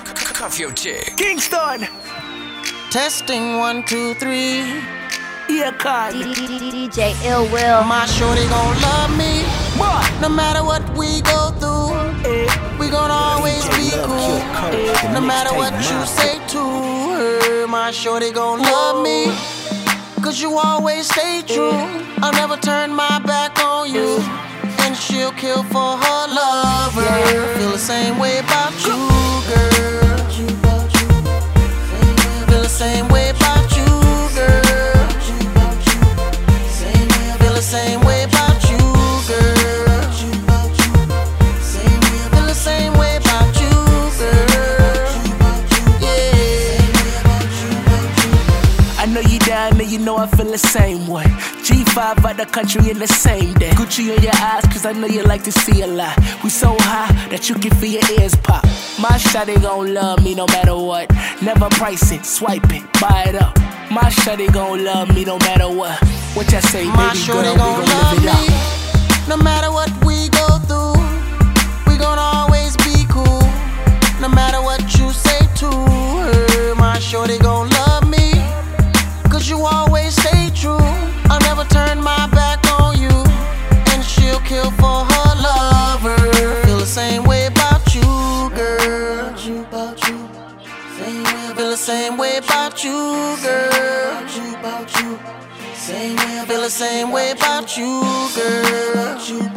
Cuff your chick. Kingston. Testing 1, 2, 3. Yeah, con. DJ Ill Will. My shorty gon' love me. What? No matter what we go through, we gon' always be cool. No matter what you say to her, my shorty gon' love me. Cause you always stay true. I'll never turn my back on you. And she'll kill for her lover. Feel the same way about you, girl. Feel the same way about you, girl. Feel the same way about you, girl. Feel the same way about you, girl. Yeah. I know you down and you know I feel the same way. G5 out the country in the same day. Gucci in your eyes, cause I know you like to see a lot. We so high that you can feel your ears pop. My shawty gon' love me no matter what. Never price it, swipe it, buy it up. My shawty gon' love me no matter what. What y'all say, My baby shorty girl, gon' we gon' love live it me. up. No matter what we go through, we gon' always be cool. No matter what you say to her, my shorty gon' love me. Cause you always stay true. I'll never turn my back on you. And she'll kill for her lover. Feel the same way about you, girl. Feel the same way about you, girl. Feel the same way about you, girl.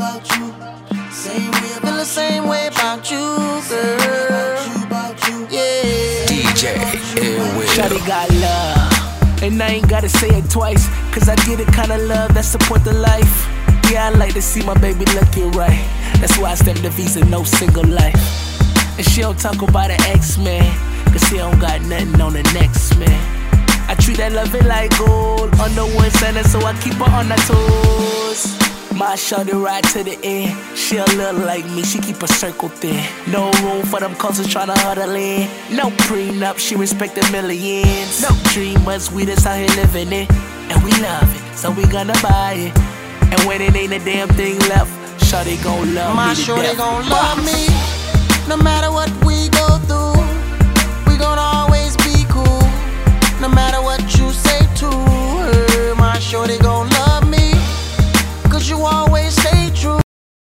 Feel the same way about you, girl. Yeah. DJ Ill Will. Shawty got love. And I ain't gotta say it twice, cause I get the kind of love that support the life. Yeah, I like to see my baby looking right. That's why I stamp the visa, no single life. And she don't talk about an ex-man, cause she don't got nothing on the next man. I treat that love it like gold, under one center, so I keep her on her toes. My shorty ride to the end. She a little like me, she keep a circle thin. No room for them cousins tryna huddle in. No prenup, she respect the millions. No dreamers, we just out here living it. And we love it, so we gonna buy it. And when it ain't a damn thing left, shorty gon' love My me to shorty death. gon' love me. No matter what we go through,